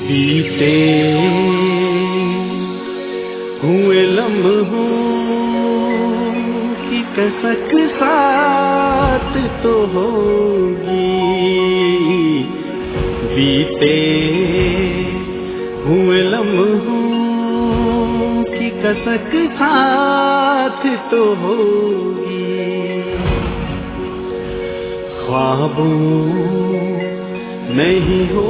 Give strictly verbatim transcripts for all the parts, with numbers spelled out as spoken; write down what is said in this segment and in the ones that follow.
बीते हुए लम्हों की कसक साथ तो होगी, बीते हुए लम्हों की कसक साथ तो होगी। ख्वाबों नहीं हो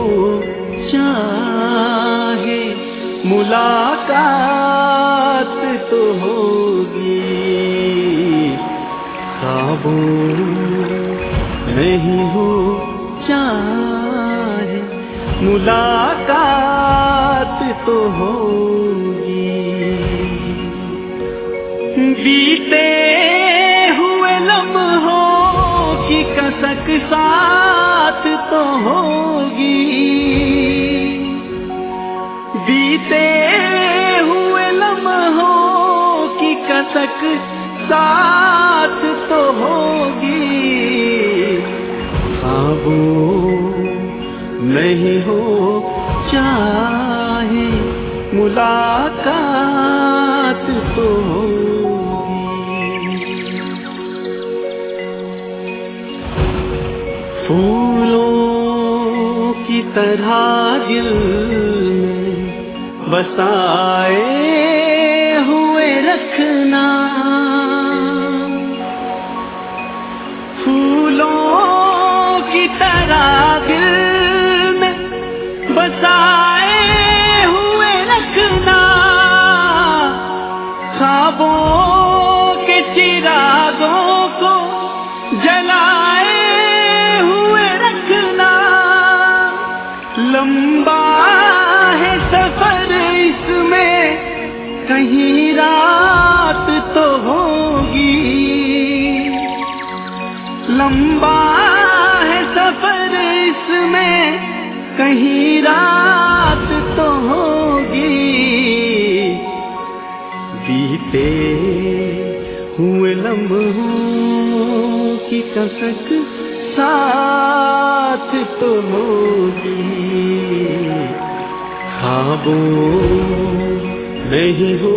चाहे मुलाकात तो होगी, ख्वाबों नहीं हो चाहे मुलाकात तो होगी। बीते हुए लम्हों की कसक साथ तो होगी, बीते हुए लम्हों की कसक साथ तो होगी। ख्वाबों नहीं हो चाहे मुलाकात तो होगी। फूलों की तरह दिल में बसाए हुए रखना, फूलों की तरह दिल में बसाए हुए रखना, ख्वाबों के चिरागों को जलाए हुए रखना। लंबा है सफर इसमें कहीं रात तो होगी, लंबा है सफर इसमें कहीं रात तो होगी। बीते हुए लम्हों की कसक साथ तो होगी, ख्वाबों नहीं हो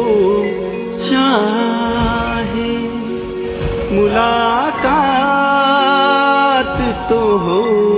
चाहे मुलाकात तो हो।